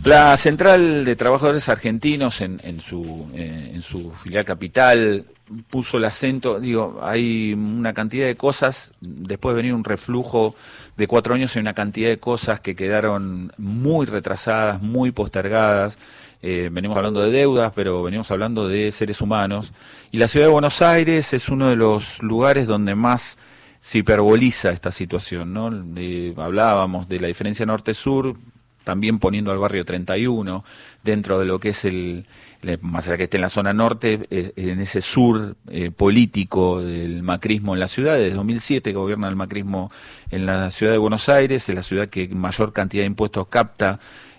La Central de Trabajadores Argentinos en su filial capital puso el acento, hay una cantidad de cosas, después de venir un reflujo de 4 años, hay una cantidad de cosas que quedaron muy retrasadas, muy postergadas. Venimos hablando de deudas, pero venimos hablando de seres humanos. Y la ciudad de Buenos Aires es uno de los lugares donde más se hiperboliza esta situación, ¿no? Hablábamos de la diferencia norte-sur, también poniendo al barrio 31 dentro de lo que es más allá que esté en la zona norte, en ese sur político del macrismo en la ciudad, desde 2007 que gobierna el macrismo en la ciudad de Buenos Aires, es la ciudad que mayor cantidad de impuestos capta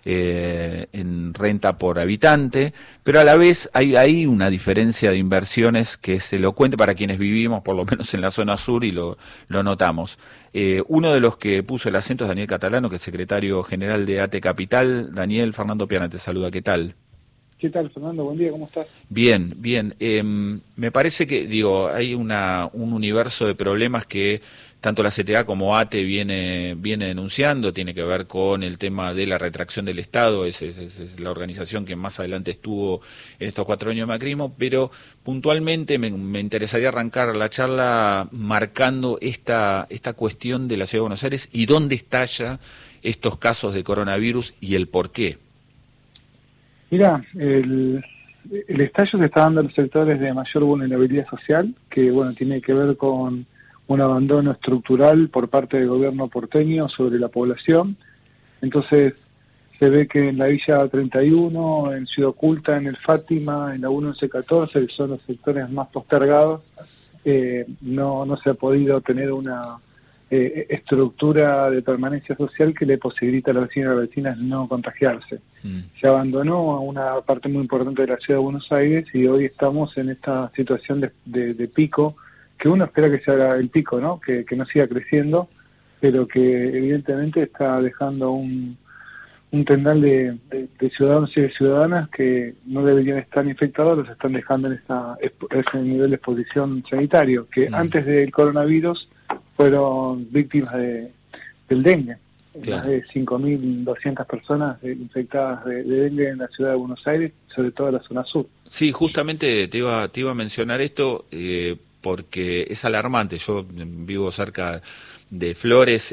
en renta por habitante, pero a la vez hay una diferencia de inversiones que es elocuente para quienes vivimos, por lo menos en la zona sur, y lo notamos. Uno de los que puso el acento es Daniel Catalano, que es secretario general de ATE Capital. Daniel, Fernando Piana te saluda, ¿qué tal? ¿Qué tal, Fernando? Buen día, ¿cómo estás? Bien, bien. Me parece que, hay un universo de problemas que tanto la CTA como ATE viene denunciando. Tiene que ver con el tema de la retracción del Estado, es la organización que más adelante estuvo en estos 4 años de macrismo, pero puntualmente me interesaría arrancar la charla marcando esta cuestión de la Ciudad de Buenos Aires y dónde estalla estos casos de coronavirus y el por qué. Mira, el estallo se está dando en los sectores de mayor vulnerabilidad social, que tiene que ver con un abandono estructural por parte del gobierno porteño sobre la población. Entonces se ve que en la Villa 31, en Ciudad Oculta, en el Fátima, en la 1114, que son los sectores más postergados, no se ha podido tener una estructura de permanencia social que le posibilita a los vecinos y a las vecinas no contagiarse. Se abandonó a una parte muy importante de la ciudad de Buenos Aires y hoy estamos en esta situación de pico, que uno espera que sea el pico, ¿no? Que no siga creciendo, pero que evidentemente está dejando un tendal de ciudadanos y de ciudadanas que no deberían estar infectados, los están dejando en ese nivel de exposición sanitario, que antes del coronavirus fueron víctimas del dengue. Claro. Más de 5.200 personas infectadas de dengue en la ciudad de Buenos Aires, sobre todo en la zona sur. Sí, justamente te iba a mencionar esto porque es alarmante. Yo vivo cerca de Flores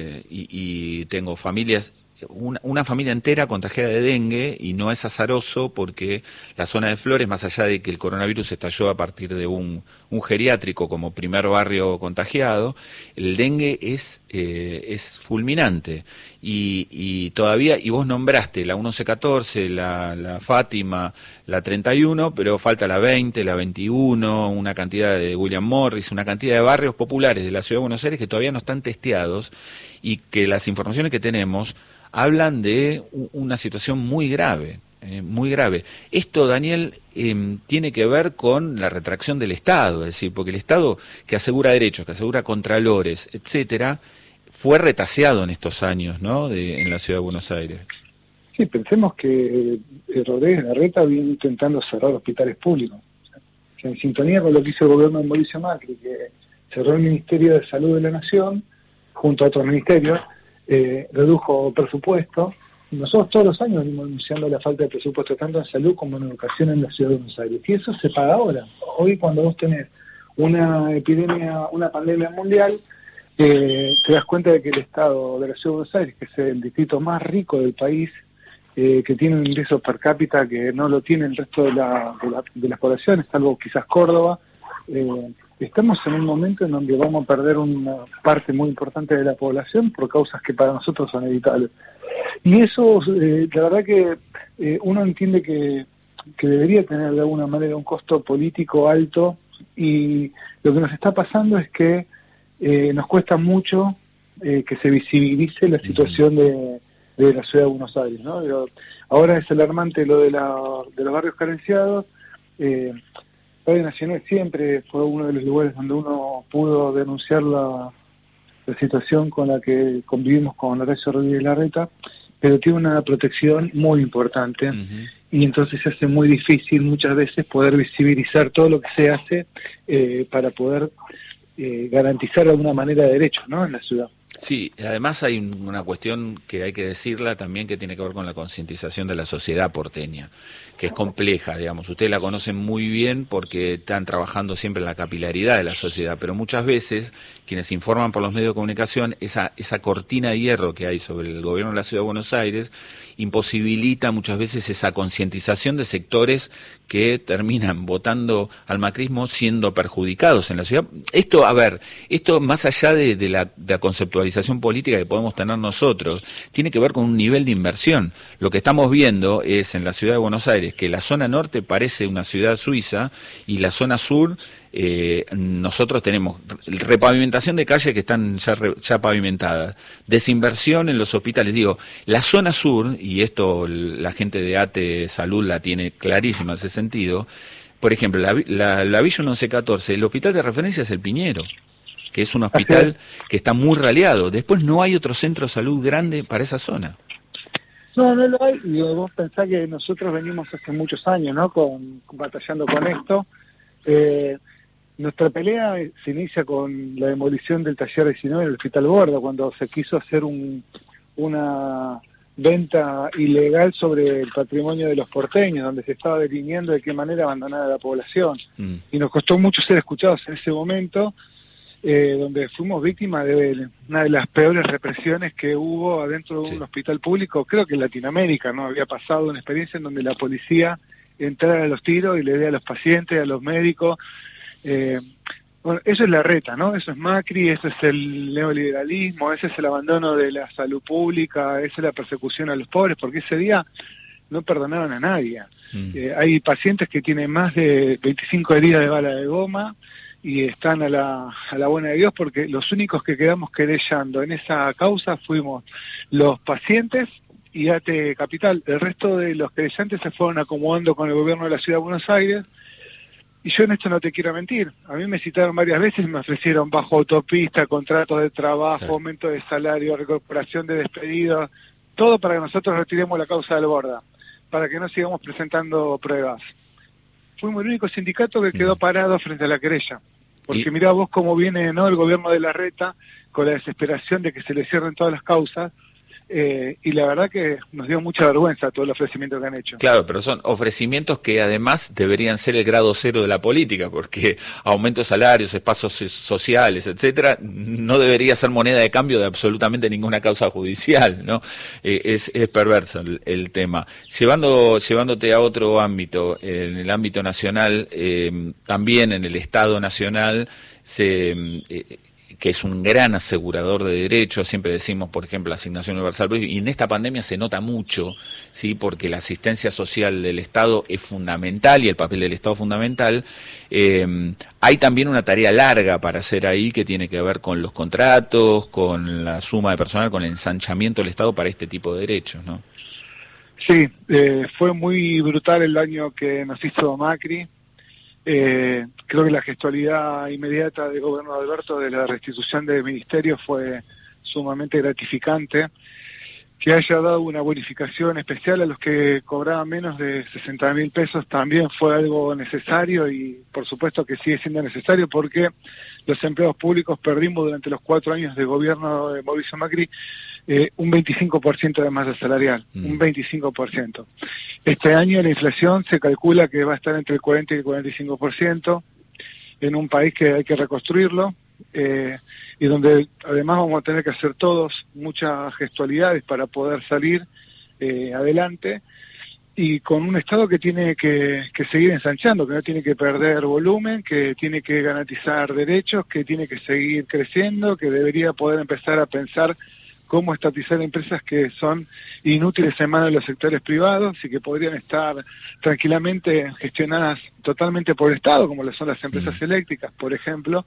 y tengo familias, una familia entera contagiada de dengue, y no es azaroso porque la zona de Flores, más allá de que el coronavirus estalló a partir de un geriátrico como primer barrio contagiado, el dengue es fulminante y todavía, y vos nombraste la 1114, la Fátima, la 31, pero falta la 20, la 21, una cantidad de William Morris, una cantidad de barrios populares de la Ciudad de Buenos Aires que todavía no están testeados y que las informaciones que tenemos hablan de una situación muy grave, muy grave. Esto, Daniel, tiene que ver con la retracción del Estado, es decir, porque el Estado que asegura derechos, que asegura contralores, etcétera, fue retaseado en estos años, ¿no?, en la Ciudad de Buenos Aires. Sí, pensemos que Rodríguez Larreta viene intentando cerrar hospitales públicos. O sea, en sintonía con lo que hizo el gobierno de Mauricio Macri, que cerró el Ministerio de Salud de la Nación, junto a otros ministerios, redujo presupuesto. Nosotros todos los años venimos denunciando la falta de presupuesto tanto en salud como en educación en la Ciudad de Buenos Aires, y eso se paga ahora. Hoy, cuando vos tenés una epidemia, una pandemia mundial, te das cuenta de que el Estado de la Ciudad de Buenos Aires, que es el distrito más rico del país, que tiene un ingreso per cápita que no lo tiene el resto de las poblaciones, salvo quizás Córdoba, estamos en un momento en donde vamos a perder una parte muy importante de la población por causas que para nosotros son evitables. Y eso, la verdad que uno entiende que debería tener de alguna manera un costo político alto, y lo que nos está pasando es que nos cuesta mucho que se visibilice la situación de la Ciudad de Buenos Aires, ¿no? Pero ahora es alarmante lo de los barrios carenciados. Radio Nacional siempre fue uno de los lugares donde uno pudo denunciar la situación con la que convivimos con Horacio Rodríguez Larreta, pero tiene una protección muy importante, y entonces se hace muy difícil muchas veces poder visibilizar todo lo que se hace para poder garantizar de alguna manera derechos, ¿no?, en la ciudad. Sí, además hay una cuestión que hay que decirla también que tiene que ver con la concientización de la sociedad porteña, que es compleja, digamos. Ustedes la conocen muy bien porque están trabajando siempre en la capilaridad de la sociedad, pero muchas veces quienes informan por los medios de comunicación, esa cortina de hierro que hay sobre el gobierno de la Ciudad de Buenos Aires imposibilita muchas veces esa concientización de sectores que terminan votando al macrismo siendo perjudicados en la ciudad. Esto, a ver, esto más allá de la conceptualización política que podemos tener nosotros, tiene que ver con un nivel de inversión. Lo que estamos viendo es en la ciudad de Buenos Aires que la zona norte parece una ciudad suiza y la zona sur nosotros tenemos repavimentación de calles que están ya pavimentadas, desinversión en los hospitales. Digo, la zona sur, y esto la gente de ATE Salud la tiene clarísima en ese sentido, por ejemplo, la Villa 1114, el hospital de referencia es el Piñero, que es un hospital que está muy raleado. Después no hay otro centro de salud grande para esa zona. No, no lo hay. Y vos pensás que nosotros venimos hace muchos años, ¿no? Batallando con esto. Nuestra pelea se inicia con la demolición del taller 19 del Hospital Borda, cuando se quiso hacer una venta ilegal sobre el patrimonio de los porteños, donde se estaba delineando de qué manera abandonar a la población. Y nos costó mucho ser escuchados en ese momento, donde fuimos víctimas de una de las peores represiones que hubo adentro de un hospital público, creo que en Latinoamérica, ¿no? Había pasado una experiencia en donde la policía entrara a los tiros y le dé a los pacientes, a los médicos. Bueno, eso es la reta, ¿no? Eso es Macri, eso es el neoliberalismo, ese es el abandono de la salud pública, esa es la persecución a los pobres, porque ese día no perdonaron a nadie. Hay pacientes que tienen más de 25 heridas de bala de goma y están a la buena de Dios, porque los únicos que quedamos querellando en esa causa fuimos los pacientes y ATE Capital. El resto de los querellantes se fueron acomodando con el gobierno de la Ciudad de Buenos Aires. Y yo en esto no te quiero mentir, a mí me citaron varias veces y me ofrecieron bajo autopista, contratos de trabajo, aumento de salario, recuperación de despedidos, todo para que nosotros retiremos la causa del Borda, para que no sigamos presentando pruebas. Fuimos el único sindicato que quedó parado frente a la querella, porque mirá vos cómo viene, ¿no?, el gobierno de la reta con la desesperación de que se le cierren todas las causas. Y la verdad que nos dio mucha vergüenza todo el ofrecimiento que han hecho. Claro, pero son ofrecimientos que además deberían ser el grado cero de la política, porque aumento de salarios, espacios sociales, etcétera, no debería ser moneda de cambio de absolutamente ninguna causa judicial, ¿no? Es perverso el tema. Llevándote a otro ámbito, en el ámbito nacional, también en el Estado Nacional que es un gran asegurador de derechos, siempre decimos, por ejemplo, la asignación universal, y en esta pandemia se nota mucho, sí, porque la asistencia social del Estado es fundamental y el papel del Estado es fundamental. Hay también una tarea larga para hacer ahí que tiene que ver con los contratos, con la suma de personal, con el ensanchamiento del Estado para este tipo de derechos, ¿no? Sí, fue muy brutal el daño que nos hizo Macri. Creo que la gestualidad inmediata del gobierno de Alberto de la restitución del ministerio fue sumamente gratificante. Que haya dado una bonificación especial a los que cobraban menos de 60.000 pesos también fue algo necesario, y por supuesto que sigue siendo necesario, porque los empleados públicos perdimos durante los 4 años de gobierno de Mauricio Macri un 25% de masa salarial, un 25%. Este año la inflación se calcula que va a estar entre el 40 y el 45%, en un país que hay que reconstruirlo, y donde además vamos a tener que hacer todos muchas gestualidades para poder salir adelante, y con un Estado que tiene que seguir ensanchando, que no tiene que perder volumen, que tiene que garantizar derechos, que tiene que seguir creciendo, que debería poder empezar a pensar cómo estatizar empresas que son inútiles en manos de los sectores privados y que podrían estar tranquilamente gestionadas totalmente por el Estado, como lo son las empresas eléctricas, por ejemplo,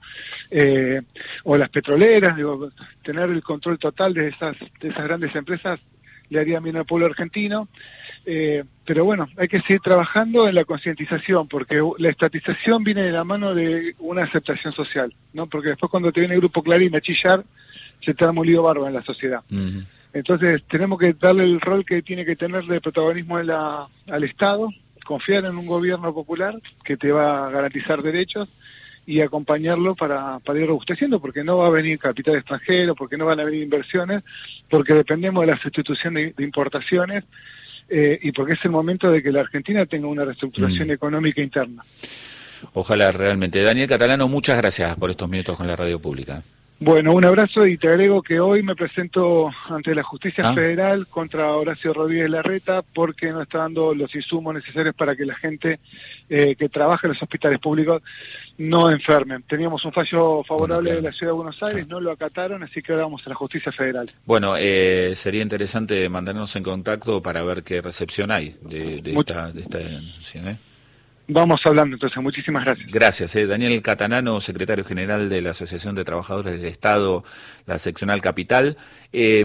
o las petroleras. Digo, tener el control total de esas grandes empresas le haría bien al pueblo argentino. Pero bueno, hay que seguir trabajando en la concientización, porque la estatización viene de la mano de una aceptación social, ¿no? Porque después cuando te viene el Grupo Clarín a chillar, se te arma un lío bárbaro en la sociedad. Entonces tenemos que darle el rol que tiene que tener de protagonismo al Estado, confiar en un gobierno popular que te va a garantizar derechos, y acompañarlo para ir robusteciendo, porque no va a venir capital extranjero, porque no van a venir inversiones, porque dependemos de la sustitución de importaciones, y porque es el momento de que la Argentina tenga una reestructuración económica interna. Ojalá realmente. Daniel Catalano, muchas gracias por estos minutos con la radio pública. Bueno, un abrazo, y te agrego que hoy me presento ante la Justicia Federal contra Horacio Rodríguez Larreta porque no está dando los insumos necesarios para que la gente que trabaja en los hospitales públicos no enfermen. Teníamos un fallo favorable de la Ciudad de Buenos Aires, no lo acataron, así que ahora vamos a la Justicia Federal. Bueno, sería interesante mantenernos en contacto para ver qué recepción hay de esta denuncia, ¿eh? Vamos hablando entonces, muchísimas gracias. Gracias. Daniel Catalano, secretario general de la Asociación de Trabajadores del Estado, la seccional Capital.